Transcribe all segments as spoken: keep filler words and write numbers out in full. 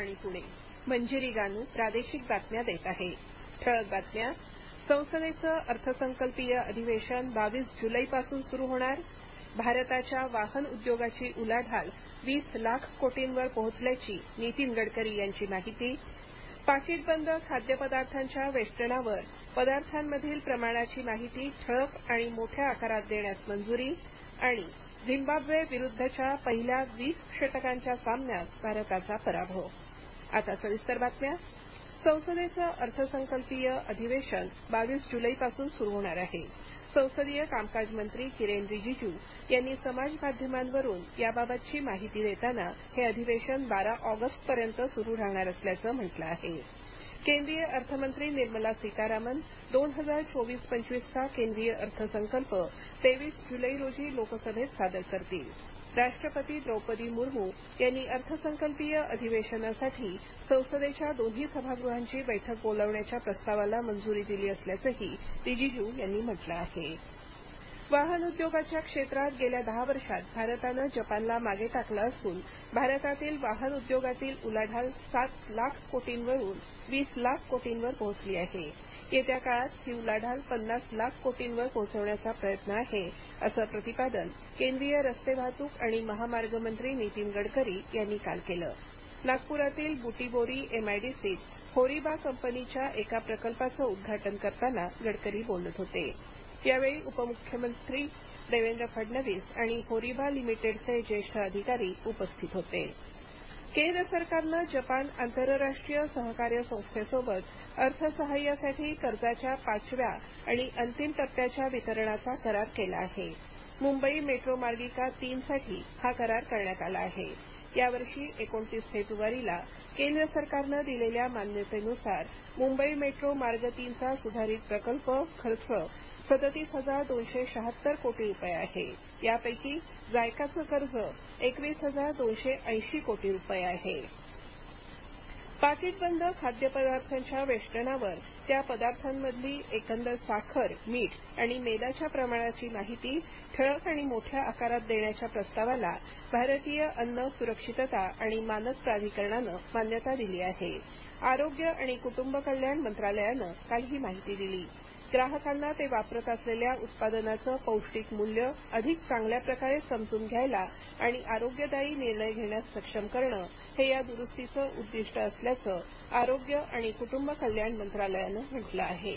आकाशवाणी पुणे. मंजिरी गानू प्रादेशिक बातम्या देत आहे. ठळक बातम्या. संसदेचं अर्थसंकल्पीय अधिवेशन बावीस जुलैपासून सुरू होणार. भारताच्या वाहन उद्योगाची उलाढाल वीस लाख कोटींवर पोहोचल्याची नितीन गडकरी यांची माहिती. पाकिटबंद खाद्यपदार्थांच्या वेष्टणावर पदार्थांमधील प्रमाणाची माहिती ठळक आणि मोठ्या आकारात देण्यास मंजुरी. आणि झिम्बाब्वे विरुद्धच्या पहिल्या वीस षटकांच्या सामन्यात भारताचा पराभव. आता सविस्तर बातम्या. संसदेचं अर्थसंकल्पीय अधिवेशन बावीस जुलैपासून सुरू होणार आहे. संसदीय कामकाज मंत्री किरेन रिजिजू यांनी समाज माध्यमांवरून याबाबतची माहिती देताना हे अधिवेशन बारा ऑगस्टपर्यंत सुरू राहणार असल्याचं म्हटलं आहे. केंद्रीय अर्थमंत्री निर्मला सीतारामन दोन हजार चोवीस पंचवीसचा केंद्रीय अर्थसंकल्प तेवीस जुलै रोजी लोकसभेत सादर करतील. राष्ट्रपती द्रौपदी मुर्मू यांनी अर्थसंकल्पीय अधिवेशनासाठी संसदेच्या दोन्ही सभागृहांची बैठक बोलावण्याच्या प्रस्तावाला मंजुरी दिली असल्याचंही रिजिजू यांनी म्हटलं आहे. वाहन उद्योगाच्या क्षेत्रात गेल्या दहा वर्षात भारतानं जपानला मागे टाकलं असून भारतातील वाहन उद्योगातील उलाढाल सात लाख कोटींवरून वीस लाख कोटींवर पोहोचली आहे. येत्या काळात ही उलाढाल पन्नास लाख कोटींवर पोहोचवण्याचा प्रयत्न आहे, असं प्रतिपादन केंद्रीय रस्ते वाहतूक आणि महामार्ग मंत्री नितीन गडकरी यांनी काल केलं. नागपुरातील बुटीबोरी एमआयडीसीत होरिबा कंपनीच्या एका प्रकल्पाचं उद्घाटन करताना गडकरी बोलत होते. यावेळी उपमुख्यमंत्री देवेंद्र फडणवीस आणि होरिबा लिमिटेडचे ज्येष्ठ अधिकारी उपस्थित होते. केंद्र सरकारनं जपान आंतरराष्ट्रीय सहकार्य संस्थेसोबत अर्थसहाय्यासाठी कर्जाच्या पाचव्या आणि अंतिम टप्प्याच्या वितरणाचा करार केला आहे. मुंबई मेट्रो मार्गिका तीनसाठी हा करार करण्यात आला आहे. यावर्षी एकोणतीस फेब्रुवारीला केंद्र सरकारनं दिलेल्या मान्यतेनुसार मुंबई मेट्रो मार्ग तीनचा सुधारित प्रकल्प खर्च सदतीस हजार दोनशे शहात्तर कोटी रुपये आहे. यापैकी जायकाचं कर्ज एकवीस हजार दोनशे ऐंशी कोटी रुपये आहे. पाकिटबंद खाद्यपदार्थांच्या वेष्टणावर त्या पदार्थांमधली एकंदर साखर, मीठ आणि मेदाच्या प्रमाणाची माहिती ठळक आणि मोठ्या आकारात देण्याच्या प्रस्तावाला भारतीय अन्न सुरक्षितता आणि मानक प्राधिकरणानं मान्यता दिली आहे. आरोग्य आणि कुटुंब कल्याण मंत्रालयानं काल ही माहिती दिली. ग्राहकांना ते वापरत असलेल्या उत्पादनाचं पौष्टिक मूल्य अधिक चांगल्या प्रकारे समजून घ्यायला आणि आरोग्यदायी निर्णय घेण्यास सक्षम करणं हे या दुरुस्तीचं उद्दिष्ट असल्याचं आरोग्य आणि कुटुंब कल्याण मंत्रालयानं म्हटलं आहे.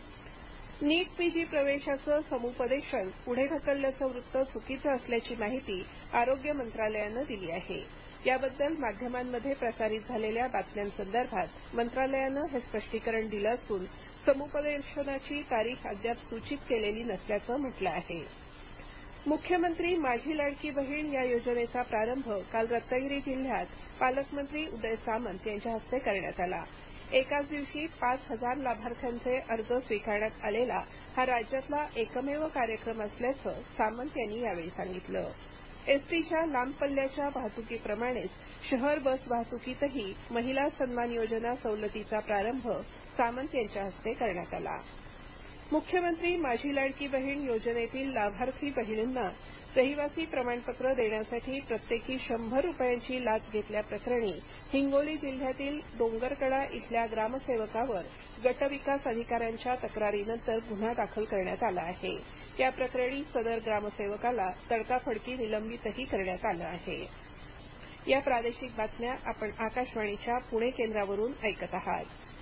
नीट पीजी प्रवेशाचं समुपदेशन पुढे ढकलल्याचं वृत्त चुकीचं असल्याची माहिती आरोग्य मंत्रालयानं दिली आहे. याबद्दल माध्यमांमध्ये प्रसारित झालेल्या बातम्यांसंदर्भात मंत्रालयानं हे स्पष्टीकरण दिलं असून समुपदेशनाची तारीख अद्याप सूचित केलेली नसल्याचं म्हटलं आहे. मुख्यमंत्री माझी लाडकी बहीण या योजनेचा प्रारंभ काल रत्नागिरी जिल्ह्यात पालकमंत्री उदय सामंत यांच्या हस्ते करण्यात आला. एकाच दिवशी पाच हजार लाभार्थ्यांचे अर्ज स्वीकारण्यात आलेला हा राज्यातला एकमेव कार्यक्रम असल्याचं सामंत यांनी यावेळी सांगितलं. एसटीच्या लांब पल्ल्याच्या वाहतुकीप्रमाणेच शहर बस वाहतुकीतही महिला सन्मान योजना सवलतीचा प्रारंभ सामंत यांच्या हस्ते करण्यात आला. मुख्यमंत्री माझी लाडकी बहीण योजनेतील लाभार्थी बहिणींना रहिवासी प्रमाणपत्र देण्यासाठी प्रत्येकी शंभर रुपयांची लाच घेतल्याप्रकरणी हिंगोली जिल्ह्यातील डोंगरकडा इथल्या ग्रामसेवकावर गटविकास अधिकाऱ्यांच्या तक्रारीनंतर गुन्हा दाखल करण्यात आला आहे. या प्रकरणी सदर ग्रामसेवकाला तडकाफडकी निलंबितही करण्यात आलं आहे. या प्रादेशिक बातम्या आपण आकाशवाणीच्या पुणे केंद्रावरून ऐकत आहात.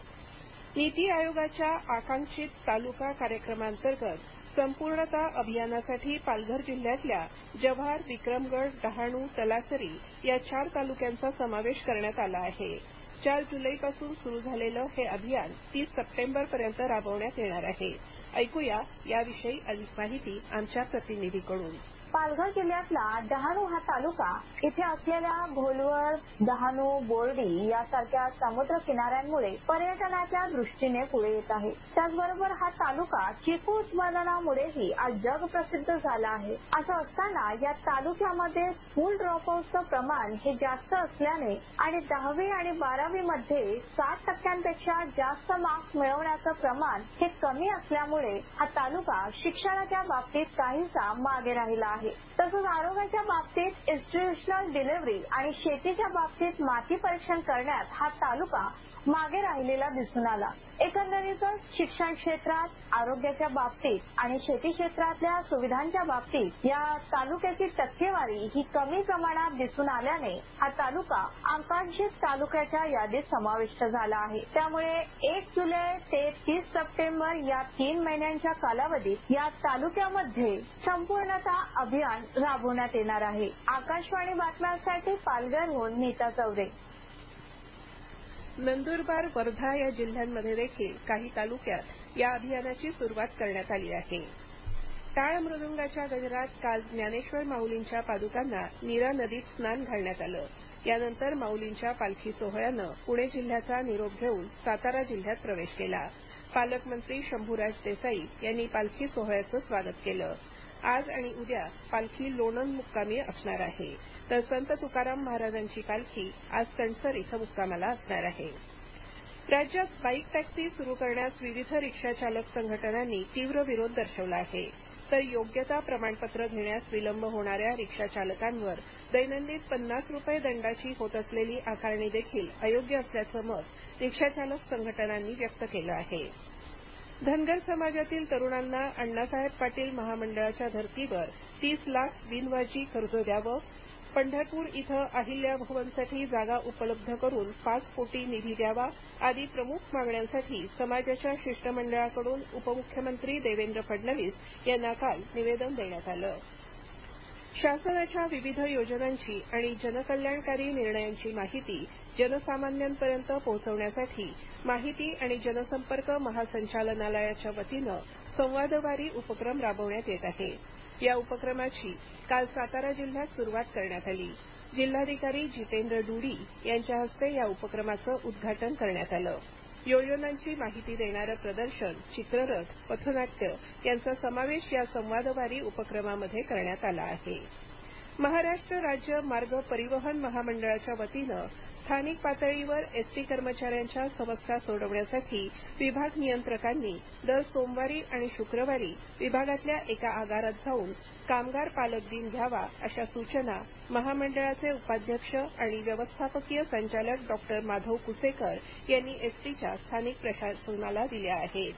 नीती आयोगाच्या आकांक्षित तालुका कार्यक्रमांतर्गत संपूर्णता अभियानासाठी पालघर जिल्ह्यातल्या जव्हार, विक्रमगड, डहाणू, तलासरी या चार तालुक्यांचा समावेश करण्यात आला आहे. चार जुलैपासून सुरू झालेलं हे अभियान तीस सप्टेंबरपर्यंत राबवण्यात येणार आहे. ऐकूया याविषयी अधिक माहिती आमच्या प्रतिनिधीकडून. पालघर जिल्ह्यातला डहाणू हा तालुका इथे असलेल्या भोलवड, डहाणू, बोर्डी यासारख्या समुद्र किनाऱ्यांमुळे पर्यटनाच्या दृष्टीने पुढे येत आहे. त्याचबरोबर हा तालुका चिकू उत्पादनामुळेही आज जगप्रसिद्ध झाला आहे. असं असताना या तालुक्यामध्ये स्कूल ड्रॉपआउटचं प्रमाण हे जास्त असल्याने आणि दहावी आणि बारावी मध्ये साठ टक्क्यांपेक्षा जास्त मार्क्स मिळवण्याचं प्रमाण हे कमी असल्यामुळे हा तालुका शिक्षणाच्या बाबतीत काहीसा मागे राहिला आहे. आहे. तसंच आरोग्याच्या बाबतीत इन्स्टिट्यूशनल डिलिव्हरी आणि शेतीच्या बाबतीत माती परीक्षण करण्यात हा तालुका मागे राहिलेला दिसून आला. एकंदरीतच शिक्षण क्षेत्रात, आरोग्याच्या बाबतीत आणि शेती क्षेत्रातल्या सुविधांच्या बाबतीत या तालुक्याची टक्केवारी ही कमी प्रमाणात दिसून आल्याने हा तालुका आकांक्षित तालुक्याच्या यादीत समाविष्ट झाला आहे. त्यामुळे एक जुलै ते तीस सप्टेंबर या तीन महिन्यांच्या कालावधीत या तालुक्यामध्ये संपूर्णतः अभियान राबवण्यात येणार आहे. आकाशवाणी बातम्यांसाठी पालघरहून नीता चौरे. नंदुरबार, वर्धा या जिल्ह्यांमध्ये देखील काही तालुक्यात या अभियानाची सुरुवात करण्यात आली आहे. टाळ मृदुंगाच्या गजरात काल ज्ञानेश्वर माऊलींच्या पादुकांना नीरा नदीत स्नान घालण्यात आलं. यानंतर माऊलींच्या पालखी सोहळ्यानं पुणे जिल्ह्याचा निरोप घेऊन सातारा जिल्ह्यात प्रवेश केला. पालकमंत्री शंभूराज देसाई यांनी पालखी सोहळ्याचं स्वागत केलं. आज आणि उद्या पालखी लोणंद मुक्कामी असणार आहे, तर संत तुकाराम महाराजांची पालखी आज कणसर इथं मुक्कामाला असणार आहे. राज्यात बाईक टॅक्सी सुरू करण्यास विविध रिक्षा चालक संघटनांनी तीव्र विरोध दर्शवला आहे. तर योग्यता प्रमाणपत्र घेण्यास विलंब होणाऱ्या रिक्षा चालकांवर दैनंदिन पन्नास रुपये दंडाची होत असलेली आकारणी देखील अयोग्य असल्याचं मत रिक्षाचालक संघटनांनी व्यक्त केलं आहे. धनगर समाजातील तरुणांना अण्णासाहेब पाटील महामंडळाच्या धर्तीवर तीस लाख बिनव्याजी कर्ज द्यावं, पंढरपूर इथं अहिल्या भवनसाठी जागा उपलब्ध करून पाच कोटी निधी द्यावा आदी प्रमुख मागण्यांसाठी समाजाच्या शिष्टमंडळाकडून उपमुख्यमंत्री देवेंद्र फडणवीस यांना काल निवेदन देण्यात आलं. शासनाच्या विविध योजनांची आणि जनकल्याणकारी निर्णयांची माहिती जनसामान्यांपर्यंत पोहोचवण्यासाठी माहिती आणि जनसंपर्क महासंचालनालयाच्या वतीनं संवादवारी उपक्रम राबवण्यात येत आहे. या उपक्रमाची काल सातारा जिल्ह्यात सुरुवात करण्यात आली. जिल्हाधिकारी जितेंद्र डुडी यांच्या हस्ते या उपक्रमाचं उद्घाटन करण्यात आलं. योजनांची माहिती देणारं प्रदर्शन, चित्ररथ, पथनाट्य यांचा समावेश या संवादवारी उपक्रमामध्ये करण्यात आला आहे. महाराष्ट्र राज्य मार्ग परिवहन महामंडळाच्या वतीनं स्थानिक पातळीवर एसटी कर्मचाऱ्यांच्या समस्या सोडवण्यासाठी विभाग नियंत्रकांनी दर सोमवारी आणि शुक्रवारी विभागातल्या एका आगारात जाऊन कामगार पालक दिन घ्यावा अशा सूचना महामंडळाचे उपाध्यक्ष आणि व्यवस्थापकीय संचालक डॉक्टर माधव कुसेकर यांनी एसटीच्या स्थानिक प्रशासनाला दिल्या आहेत.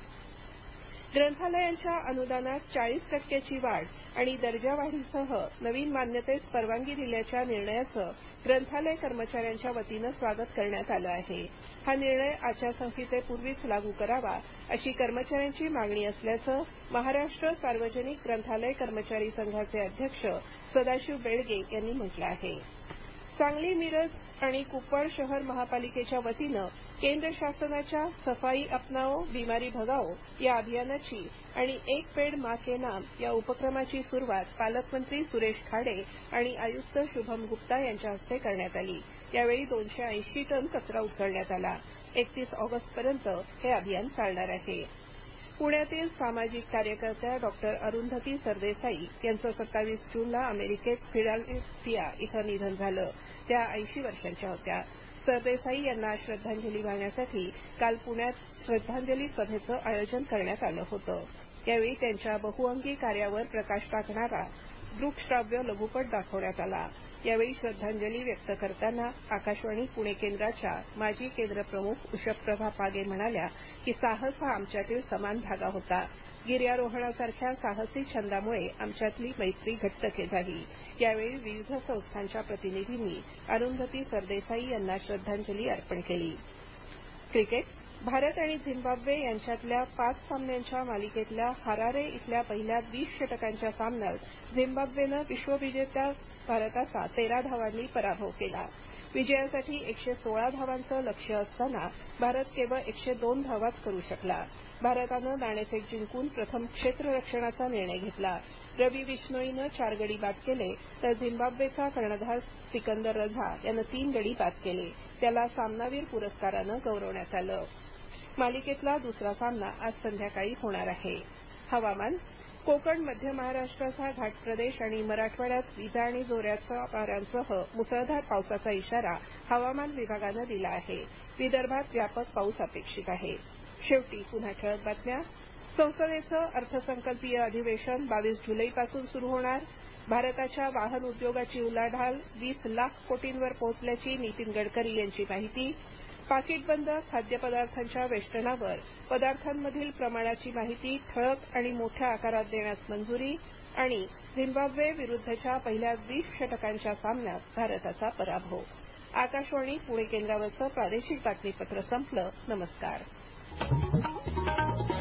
ग्रंथालयांच्या अनुदानात चाळीस टक्क्याची वाढ आणि दर्जावाढीसह नवीन मान्यतेस परवानगी दिल्याच्या निर्णयाचं ग्रंथालय कर्मचाऱ्यांच्या वतीनं स्वागत करण्यात आलं आहे. हा निर्णय आचारसंहितेपूर्वीच लागू करावा अशी कर्मचाऱ्यांची मागणी असल्याचं महाराष्ट्र सार्वजनिक ग्रंथालय कर्मचारी संघाचे अध्यक्ष सदाशिव बेळगे यांनी म्हटलं आहे. सांगली, मिरज आणि कुपवाड शहर महापालिकेच्या वतीनं केंद्र शासनाच्या सफाई अपनाओ बीमारी भगाओ या अभियानाची आणि एक पेड मां के नाम या उपक्रमाची सुरुवात पालकमंत्री सुरेश खाडे आणि आयुक्त शुभम गुप्ता यांच्या हस्ते करण्यात आली. यावेळी दोनशे ऐंशी टन कचरा उचलण्यात आला. एकतीस ऑगस्टपर्यंत हे अभियान चालणार आहे. पुण्यातील सामाजिक कार्यकर्त्या डॉक्टर अरुंधती सरदेसाई यांचं सत्तावीस जूनला अमेरिकेत फिलाडेल्फिया इथं निधन झालं. त्या ऐंशी वर्षांच्या होत्या. सरदेसाई यांना श्रद्धांजली वाहण्यासाठी काल पुण्यात श्रद्धांजली सभेचं आयोजन करण्यात आलं होतं. यावेळी त्यांच्या बहुअंगी कार्यावर प्रकाश टाकणारा दृकश्राव्य लघुपट दाखवण्यात आला. यावेळी श्रद्धांजली व्यक्त करताना आकाशवाणी पुणे केंद्राच्या माजी केंद्रप्रमुख उषप्रभा पागे म्हणाल्या की साहस हा आमच्यातील समान धागा होता. गिर्यारोहणासारख्या साहसी छंदामुळे आमच्यातली मैत्री घट्ट झाली. यावेळी विविध संस्थांच्या प्रतिनिधींनी अरुंधती सरदेसाई यांना श्रद्धांजली अर्पण केली. क्रिकेट भारत आणि झिम्बाब्वे यांच्यातल्या पाच सामन्यांच्या मालिकेतल्या हरारे इथल्या पहिल्या वीस षटकांच्या सामन्यात झिम्बाब्वेनं विश्वविजेत्या भारताचा तेरा धावांनी पराभव केला. विजयासाठी एकशे सोळा धावांचं लक्ष्य असताना भारत केवळ एकशे दोन धावाच करू शकला. भारतानं नाणेफेक जिंकून प्रथम क्षेत्ररक्षणाचा निर्णय घेतला. रवी बिश्नोईनं चार गडी बाद केले तर झिम्बाब्वेचा कर्णधार सिकंदर रझा यानं तीन गडी बाद केले. त्याला सामनावीर पुरस्कारानं गौरवण्यात आलं. मालिकेतला दुसरा सामना आज संध्याकाळी होणार आहे. हवामान कोकण, मध्य महाराष्ट्राचा घाट प्रदेश आणि मराठवाड्यात विजा आणि जोराच्या वाऱ्यांसह मुसळधार पावसाचा इशारा हवामान विभागानं दिला आहे. विदर्भात व्यापक पाऊस अपेक्षित आहे. शेवटी पुन्हा ठळक बातम्या. संसदेचं अर्थसंकल्पीय अधिवेशन बावीस जुलैपासून सुरू होणार. भारताच्या वाहन उद्योगाची उलाढाल वीस लाख कोटींवर पोहोचल्याची नितीन गडकरी यांची माहिती. पाकिटबंद खाद्यपदार्थांच्या वेष्टनावर पदार्थांमधील प्रमाणाची माहिती ठळक आणि मोठ्या आकारात देण्यास मंजुरी. आणि झिम्बाब्वे विरुद्धच्या पहिल्या वीस षटकांच्या सामन्यात भारताचा पराभव. आकाशवाणी पुणे केंद्रावरचं प्रादेशिक बातमीपत्र संपलं. नमस्कार.